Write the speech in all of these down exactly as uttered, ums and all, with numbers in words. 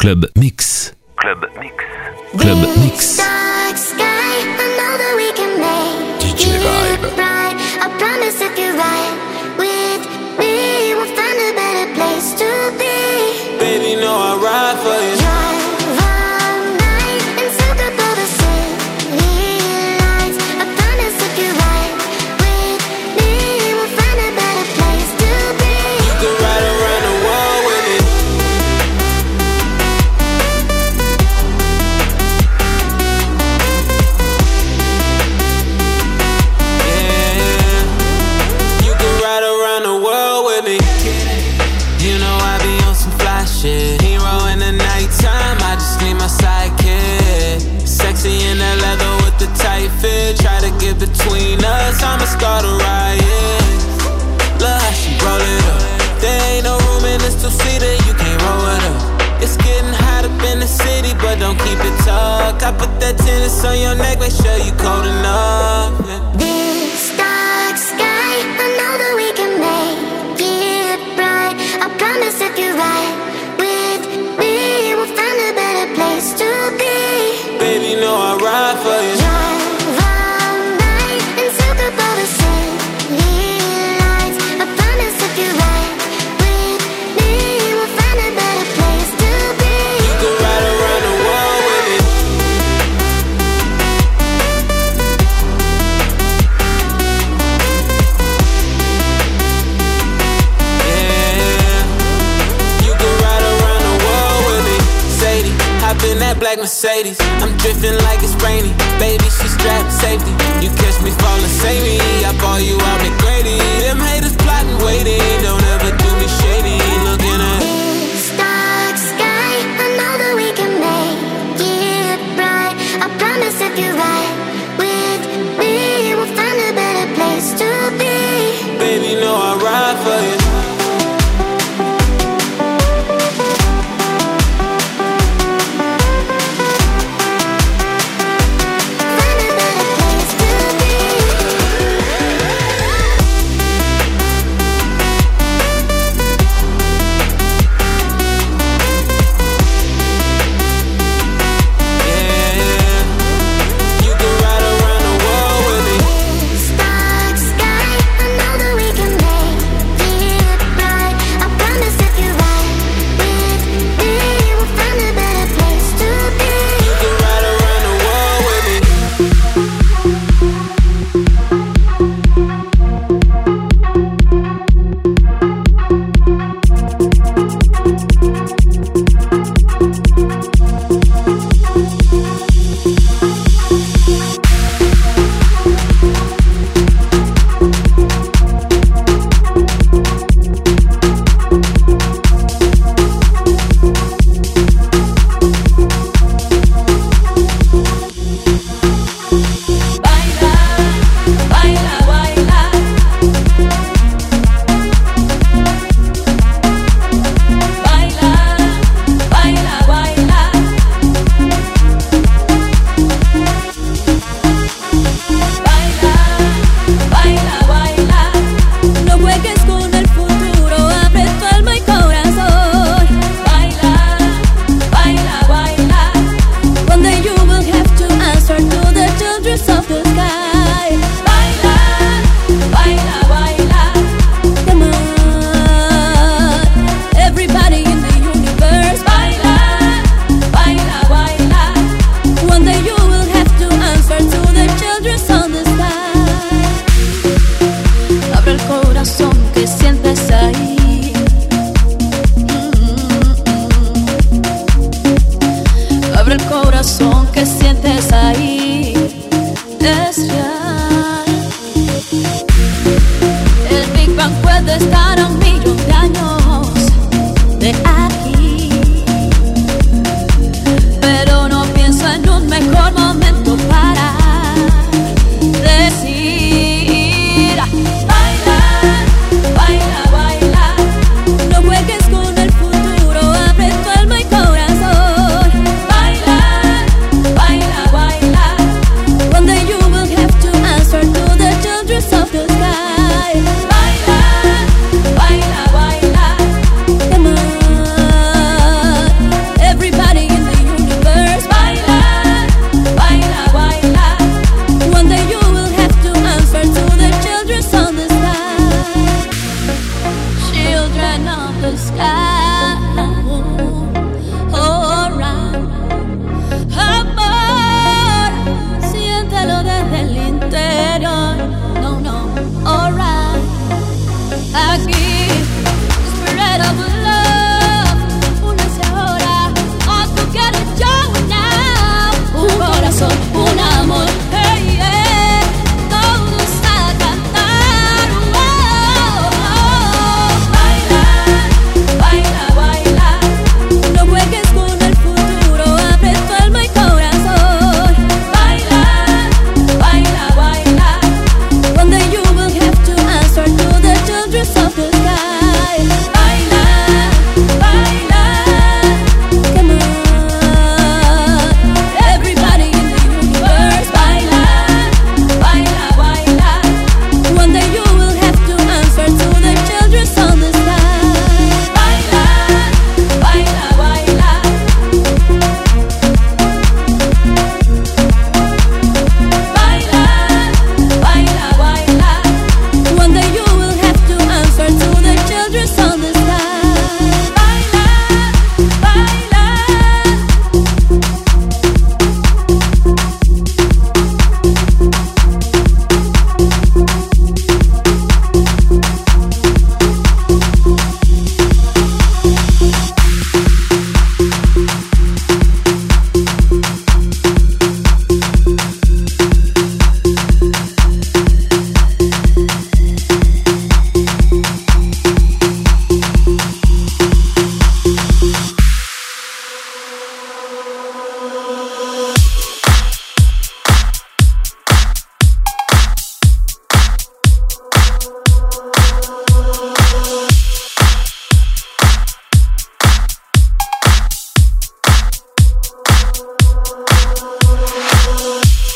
Club Mix. Club Mix. Club Mix. Dark sky, I know that we can make D J Vibe. it right. I promise if you're right with me, we'll find a better place to be. Baby, know I ride for you. Drive all night and soak up all the city lights. I promise if you're right with me, we'll find a better place to be. You can ride around the world with me. Yeah, you can ride around the world with me. You know I be on some fly shit. Hero in the nighttime, I just need my sidekick. Sexy in that leather with the tight fit. Try to get between us, I'ma start a riot. Look how she roll it up. There ain't no room in this two-seater, you can't roll it up. It's getting hot up in the city, but don't keep it tucked. I put that tennis on your neck, make sure you cold enough. Yeah. This dark sky, I know that we can make it bright. I promise if you're right with me, we'll find a better place to be. Baby, know I ride for you. Drive all night and soak up all the city lights. I promise if you're right with me, we'll find a better place to be. You can ride around the world with me. Yeah, you can ride around the world with me. Sadie, hop in that black Mercedes. I'm drifting like it's rainy. Baby, she strapped safety. You catch me falling, save me. I ball you out McGrady. Them haters plotting, waiting. Don't ever do me shady. Looking at This dark sky, I know that we can make it bright. I promise if you're right with me, we'll find a better place to be. baby, know I ride for you. Find a better place to be.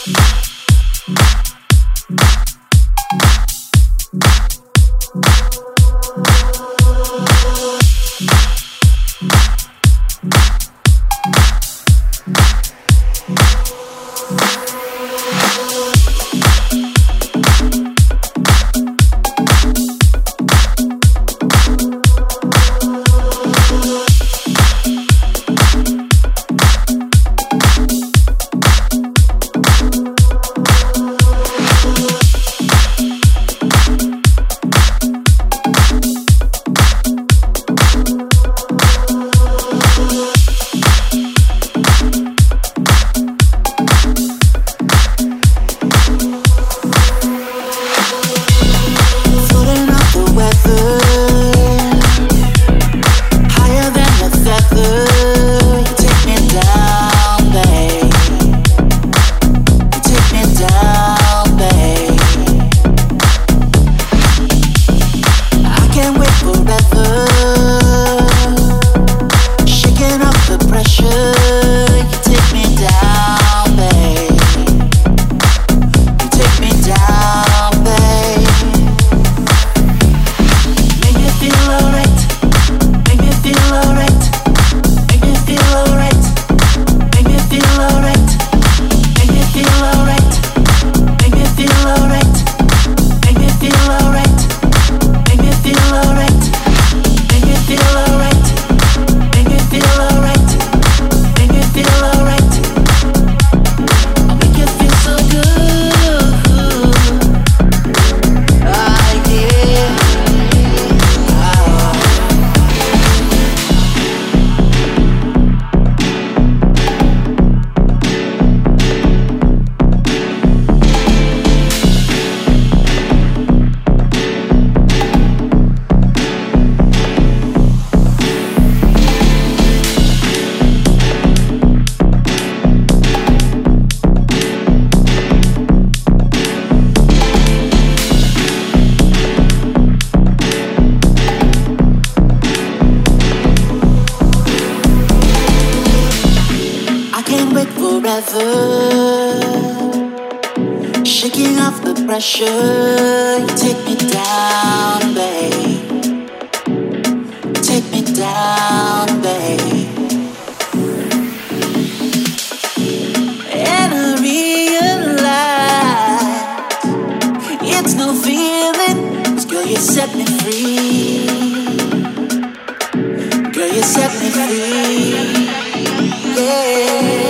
Shaking off the pressure, you take me down, babe. Take me down, babe. And I realize it's no feeling, 'cause girl, you set me free. Girl, you set me free. Yeah.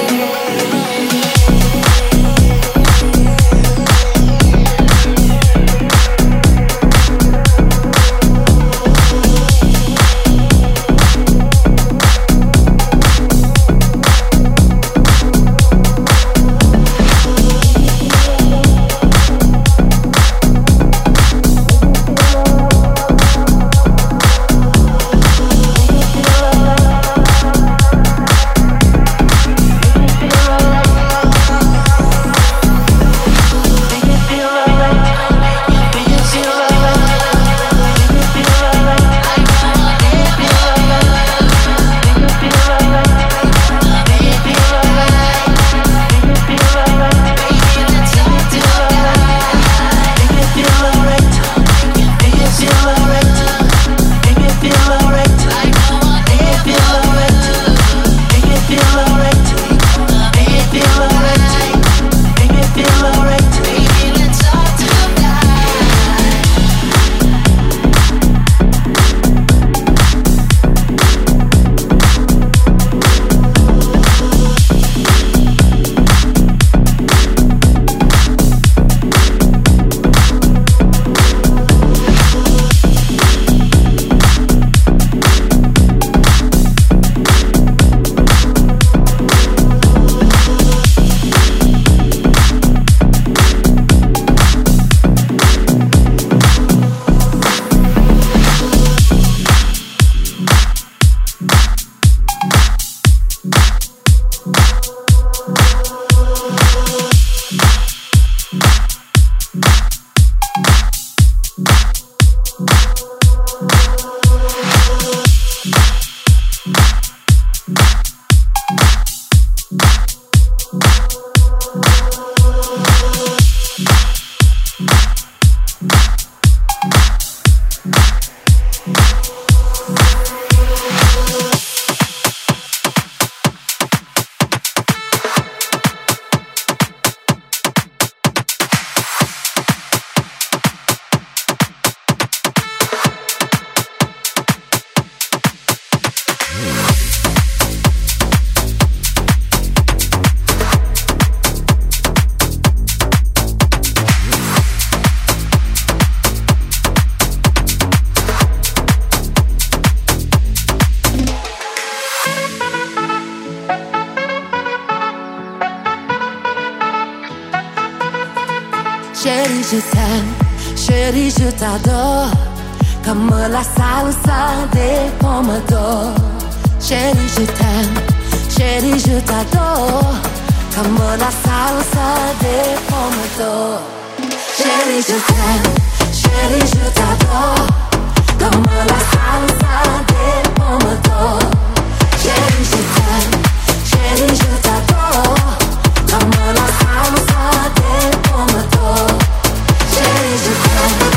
Chérie, je t'aime, chérie, je t'adore. Comme la salsa des pomodores. Chérie, je t'aime, chérie, je t'adore. Comme la salsa des pomodores. Chérie, je t'aime, chérie, je t'adore. Comme la salsa des pomodores. Chérie, je t'aime, chérie, je t'adore. Comme la salsa des pomodores. Chérie, je t'aime.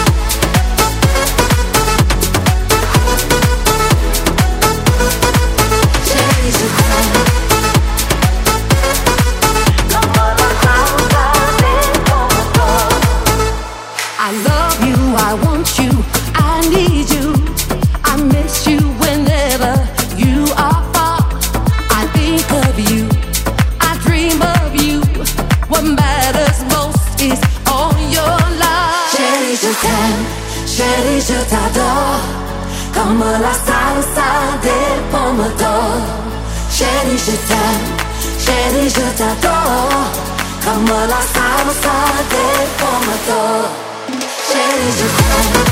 I love you, I want you, I need you. I miss you whenever you are far. I think of you, I dream of you. What matters most is all your love. Chérie, je t'aime, chérie, je t'adore. Comme la salsa des pomodores. Chérie, je t'aime, chérie, je t'adore. Comme la salsa des pomodores. Chérie, je t'aime.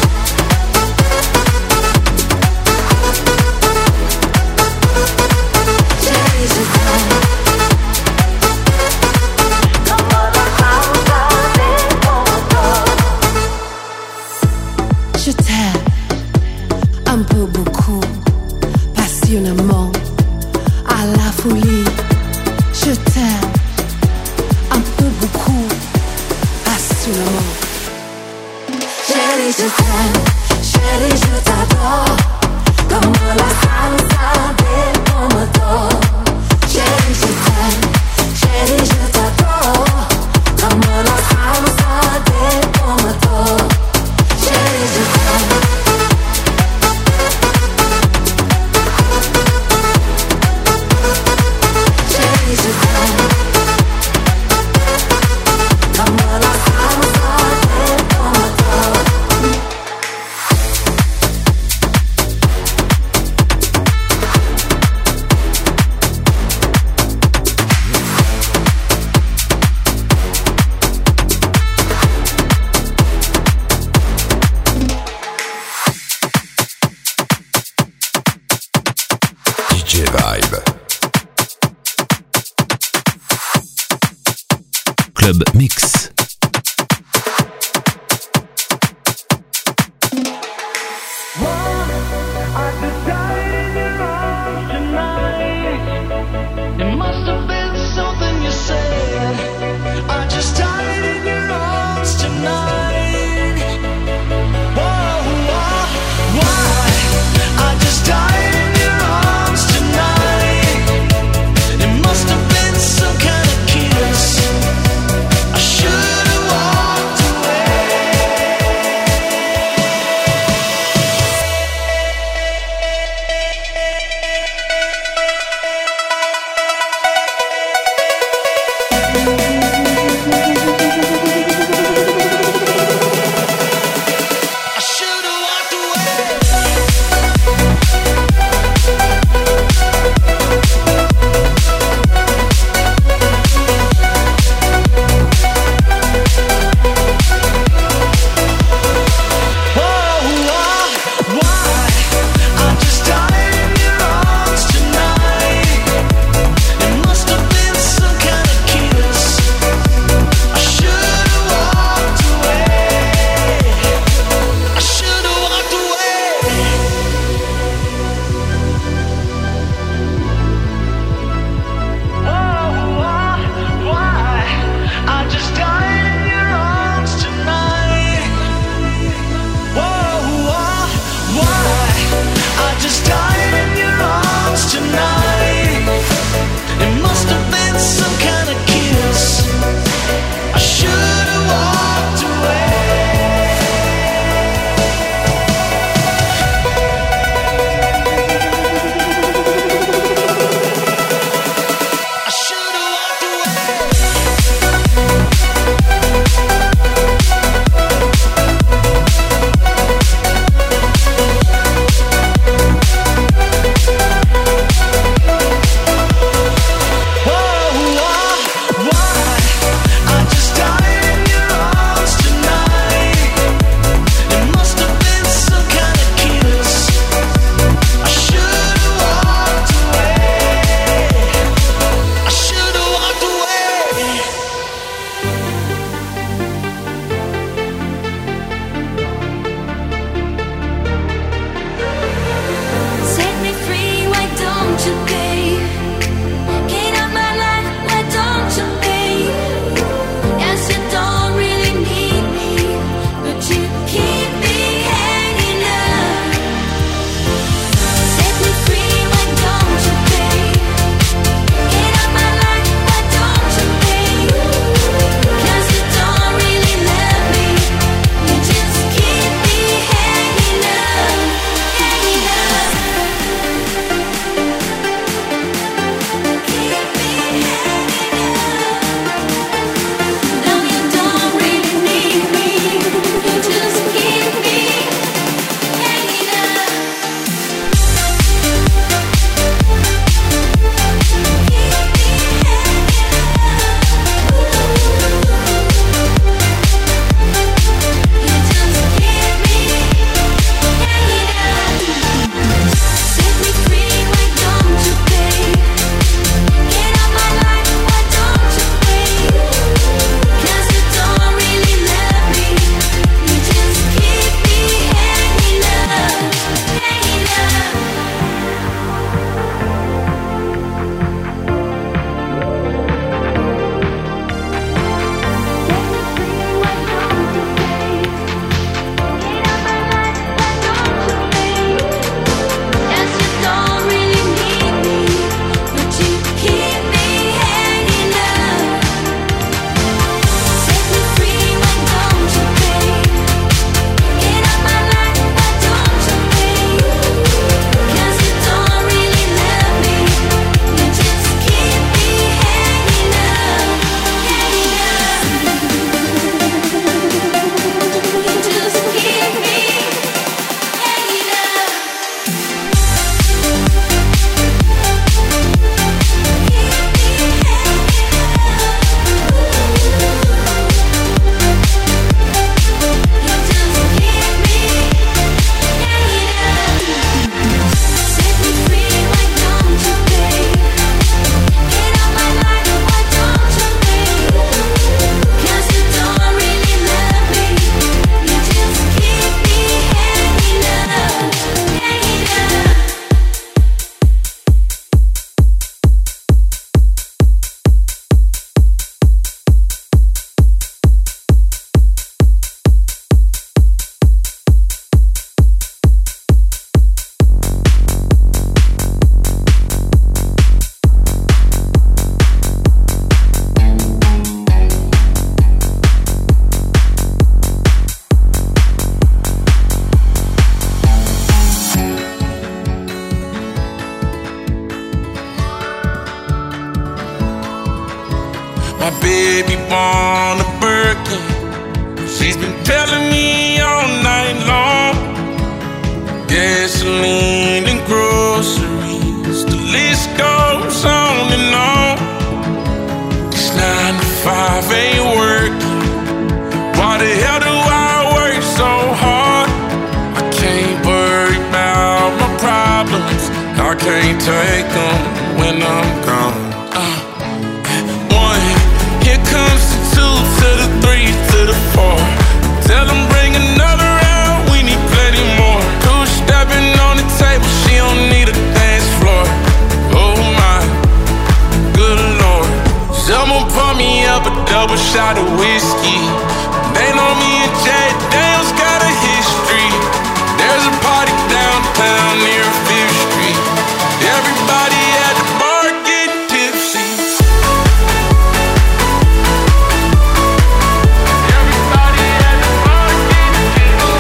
Chérie, je t'aime. Comme la salsa des pomodores. Je t'aime. Un peu beaucoup. Passionnément. À la folie. Je t'aime. Un peu beaucoup. Passionnément. Chérie, je t'aime, chérie, je t'adore. Comme la salsa des pomodores. Chérie, je t'aime, chérie, je t'adore. Comme la salsa des pomodores. Chérie, je t'aime. Chérie, je t'aime. Comme la salsa des pomodores. D J Vibe. Club Mix. It must have been something you said. I just died in your arms tonight. Whoa, whoa, why? I just died in your arms tonight. It must have been some kind of kiss. I should My baby born a Birkin. She's been telling me all night long. Gasoline and groceries, the list goes on and on. This nine to five ain't working. Why the hell do I work so hard? I can't worry about my problems. I can't take them when I'm gone. uh, One, here comes the two, to the three, to the four. Tell them bring another round, we need plenty more. Two stepping on the table, she don't need a dance floor. Oh my, good Lord. Someone pour me up a double shot of whiskey. They know me and Jay Dale's got a history. There's a party downtown near Fifth Street. Everybody at the bar getting tipsy. Everybody at the bar getting tipsy.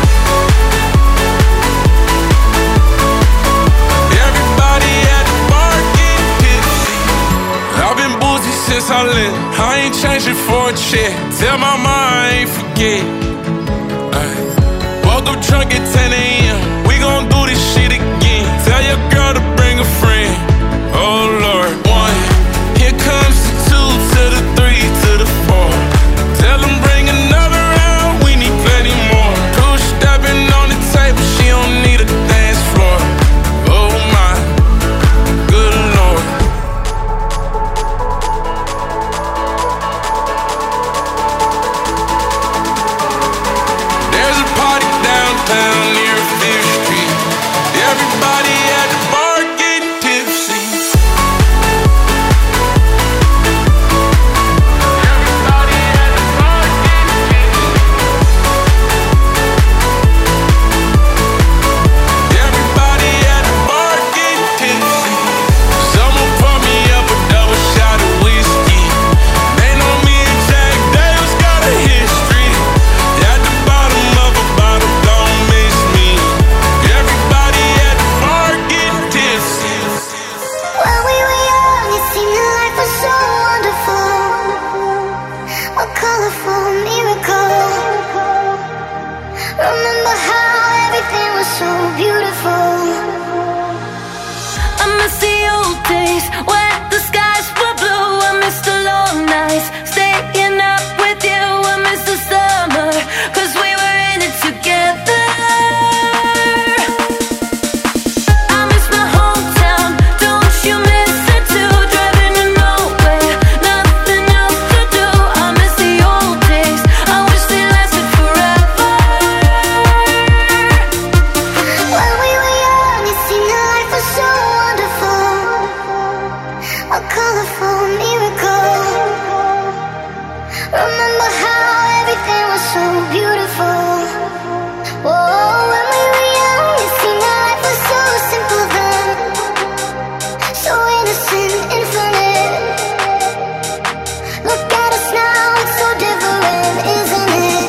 Everybody at the bar getting tipsy. I've been boozy since I left. I ain't changing for a check. Tell my mom I ain't forget. Ay. Woke up drunk at ten a.m. We gon' do this shit again. Tell your girl to bring a friend. Oh Lord. One, here comes the two, to the three, to the four. Tell them bring another round, we need plenty more. Two stepping on the table, she don't need a dance floor. Oh my, good Lord. There's a party downtown near Fifth Street. Everybody at the bar getting tipsy. Everybody at the bar getting tipsy. Everybody at the bar getting tipsy. Someone pour me up a double shot of whiskey. They know me and Jack Dale's got a history. At the bottom of a bottle, don't miss me. Everybody at the bar getting tipsy. When we were young, it seemed that life was so wonderful. A colorful miracle. Remember how everything was so beautiful. I miss the old days when the skies were blue. I miss the long nights staying up with you. I miss the summer, cause we were in it together. I miss my hometown, don't you miss it too? Driving to nowhere, nothing else to do. I miss the old days, I wish they lasted forever. When we were young, it seemed that life was so wonderful. A colorful miracle. Remember how everything was so beautiful. Whoa, when we were young, it seemed that life was so simple then. So innocent, infinite. Look at us now, it's so different, isn't it?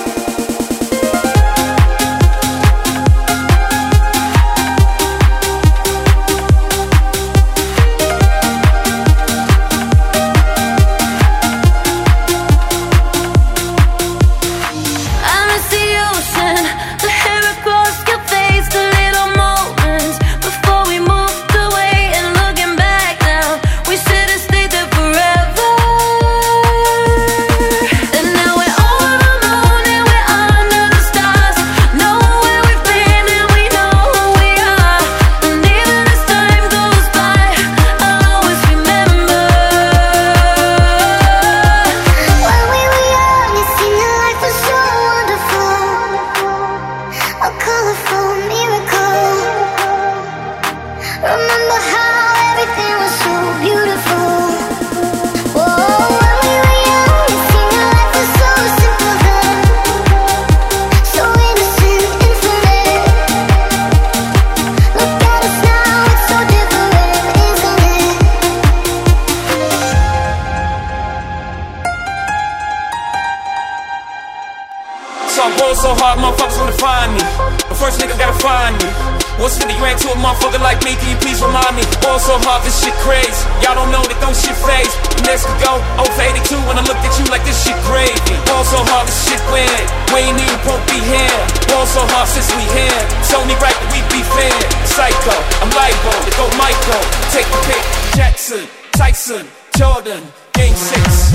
I miss the ocean, the hair across your face, the little moments before we moved away. And looking back now, we should have stayed there forever. And now we're all alone and we're under the stars. Know where we've been and we know who we are. And even as time goes by, I'll always remember. When we were young, it seemed that life was so wonderful. A colorful miracle. Remember how everything was so beautiful. Whoa, when we were young, it seemed that life was so simple then. So innocent, infinite. Look at us now, it's so different, isn't it? So I'm going so hard, motherfuckers wanna find me. But first nigga gotta find me. What's fifty grand to a motherfucker like me? Can you please remind me? Ball so hard, this shit crazy. Y'all don't know that don't shit phase. Next we go, oh for eighty-two when I look at you like this shit gravy. Ball so hard, this shit weird. We ain't even won't be here. Ball so hard since we here. It's only right that we be fair. Psycho, I'm libo, to go Michael. Take the pick, Jackson, Tyson, Jordan, game six.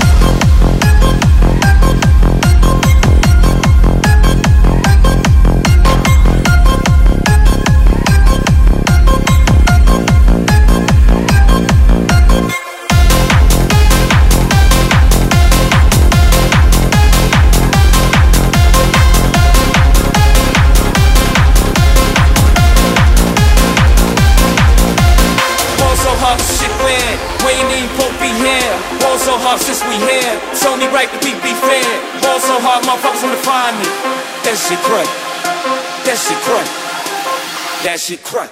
So hard since we here, it's only right that we be fair. Ball so hard, motherfuckers wanna find me. That shit crack, that shit crack, that shit crack.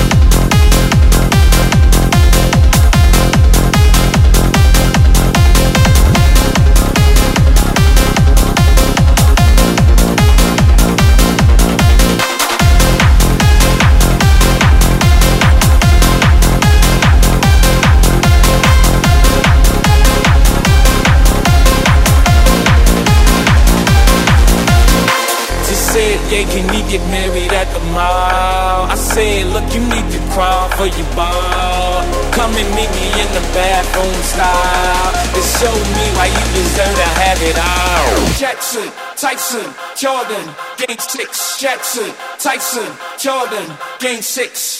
Yeah, can we get married at the mall? I said, look, you need to crawl for your ball. Come and meet me in the bathroom style and show me why you deserve to have it all. Jackson, Tyson, Jordan, game six. Jackson, Tyson, Jordan, game six.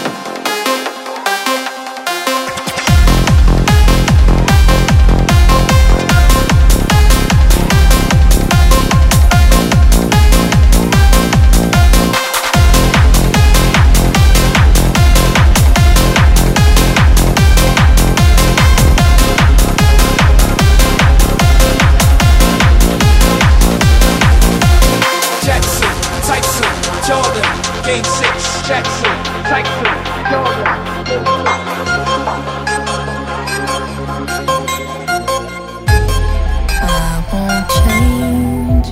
Game six, Jackson, Tyson, Jordan. I won't change.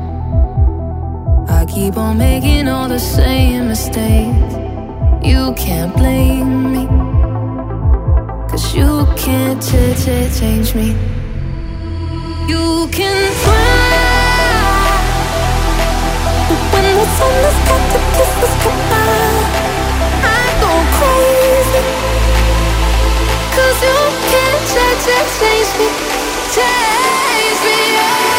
I keep on making all the same mistakes. You can't blame me, 'cause you can't ch- ch- change me. You can try, but when the sun has got to kiss us goodbye, I go crazy, 'cause you can't ch- ch- change me, change me, oh.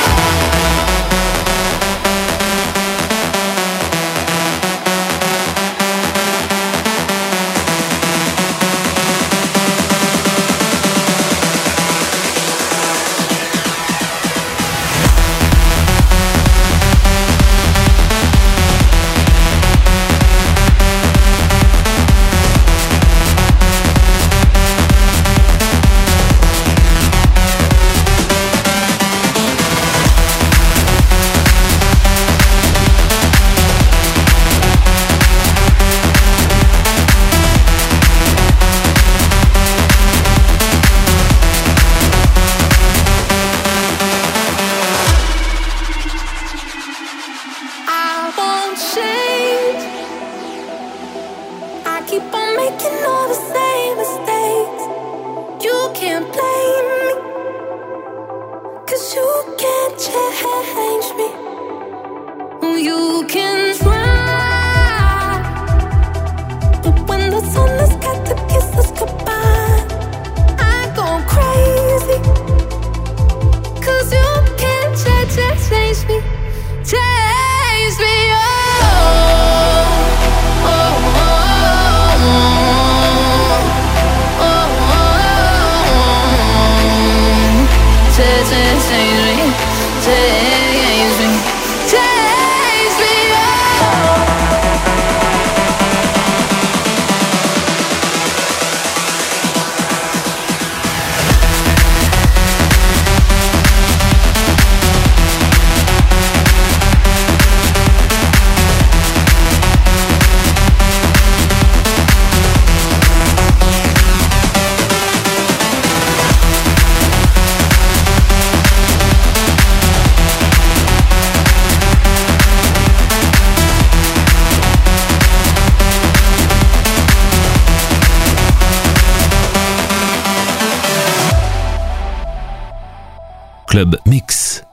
Club Mix.